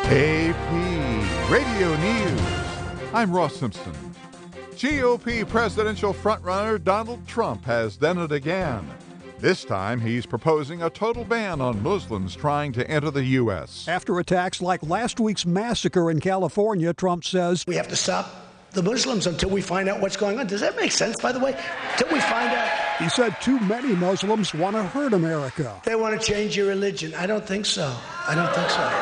AP Radio News. I'm Ross Simpson. GOP presidential frontrunner Donald Trump has done it again. This time, he's proposing a total ban on Muslims trying to enter the U.S. After attacks like last week's massacre in California, Trump says, "We have to stop the Muslims until we find out what's going on." Does that make sense, by the way? Until we find out. He said too many Muslims want to hurt America. They want to change your religion. I don't think so. I don't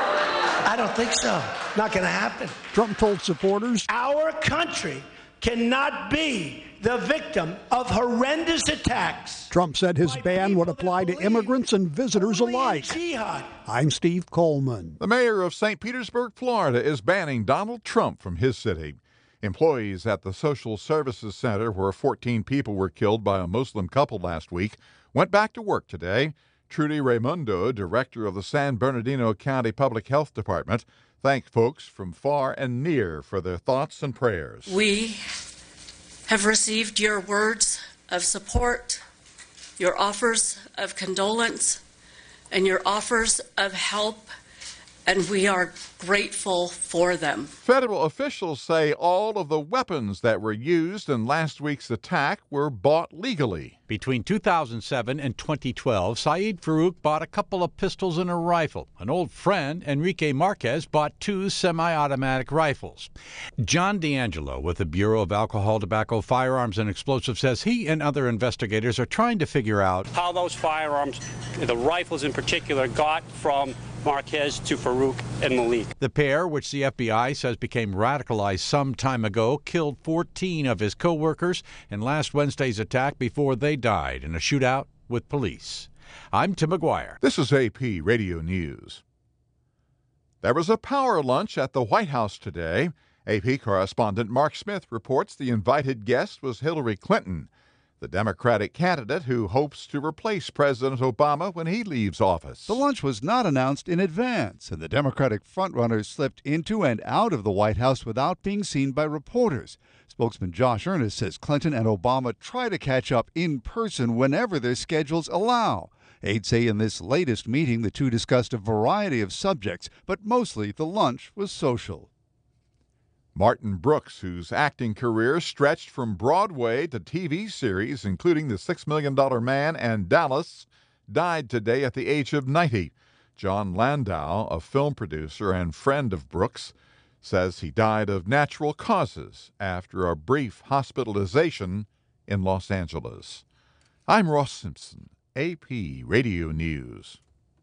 think so. Not going to happen. Trump told supporters, "Our country cannot be the victim of horrendous attacks." Trump said his ban would apply to immigrants and visitors alike. Jihad. I'm Steve Coleman. The mayor of St. Petersburg, Florida, is banning Donald Trump from his city. Employees at the Social Services Center, where 14 people were killed by a Muslim couple last week, went back to work today. Trudy Raimundo, director of the San Bernardino County Public Health Department, thanked folks from far and near for their thoughts and prayers. We have received your words of support, your offers of condolence, and your offers of help, and we are grateful for them. Federal officials say all of the weapons that were used in last week's attack were bought legally. Between 2007 and 2012, Saeed Farouk bought a couple of pistols and a rifle. An old friend, Enrique Marquez, bought 2 semi-automatic rifles. John D'Angelo with the Bureau of Alcohol, Tobacco, Firearms, and Explosives says he and other investigators are trying to figure out how those firearms, the rifles in particular, got from Marquez to Farouk and Malik. The pair, which the FBI says became radicalized some time ago, killed 14 of his co-workers in last Wednesday's attack before they died in a shootout with police. I'm Tim McGuire. This is AP Radio News. There was a power lunch at the White House today. AP correspondent Mark Smith reports the invited guest was Hillary Clinton, the Democratic candidate who hopes to replace President Obama when he leaves office. The lunch was not announced in advance, and the Democratic frontrunners slipped into and out of the White House without being seen by reporters. Spokesman Josh Earnest says Clinton and Obama try to catch up in person whenever their schedules allow. Aides say in this latest meeting, the two discussed a variety of subjects, but mostly the lunch was social. Martin Brooks, whose acting career stretched from Broadway to TV series, including The $6 Million Man and Dallas, died today at the age of 90. John Landau, a film producer and friend of Brooks, says he died of natural causes after a brief hospitalization in Los Angeles. I'm Ross Simpson, AP Radio News.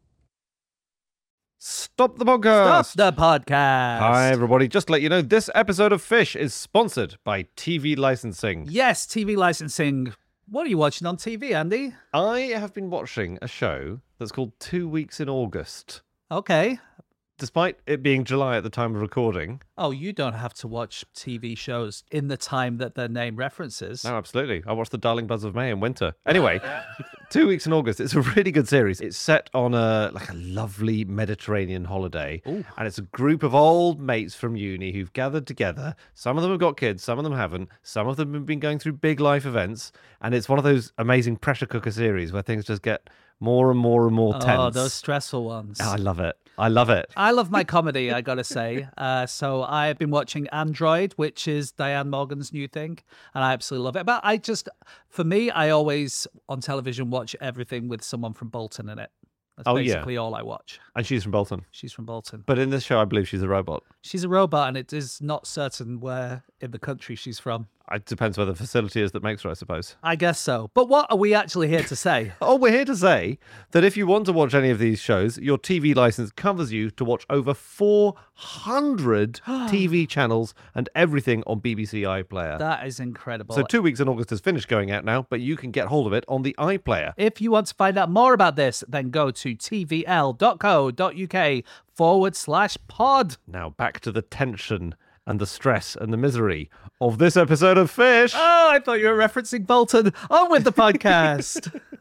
Stop the podcast. Stop the podcast. Hi, everybody. Just to let you know, this episode of Fish is sponsored by TV licensing. Yes, TV licensing. What are you watching on TV, Andy? I have been watching a show that's called 2 Weeks in August. Okay. Despite it being July at the time of recording. Oh, you don't have to watch TV shows in the time that their name references. No, absolutely. I watched The Darling Buzz of May in winter. Anyway, 2 Weeks in August. It's a really good series. It's set on a lovely Mediterranean holiday. Ooh. And it's a group of old mates from uni who've gathered together. Some of them have got kids, some of them haven't. Some of them have been going through big life events. And it's one of those amazing pressure cooker series where things just get more and more and more tense. Oh, those stressful ones. Oh, I love it. I love it. I love my comedy, I gotta say. So I've been watching Android, which is Diane Morgan's new thing, and I absolutely love it. But for me, I always on television watch everything with someone from Bolton in it. That's basically all I watch. And she's from Bolton. She's from Bolton. But in this show, I believe she's a robot. She's a robot, and it is not certain where in the country she's from. It depends where the facility is that makes her, I suppose. I guess so. But what are we actually here to say? We're here to say that if you want to watch any of these shows, your TV license covers you to watch over 400 TV channels and everything on BBC iPlayer. That is incredible. So 2 Weeks in August has finished going out now, but you can get hold of it on the iPlayer. If you want to find out more about this, then go to tvl.co.uk/pod. Now back to the tension and the stress and the misery of this episode of Fish. Oh, I thought you were referencing Bolton. On with the podcast.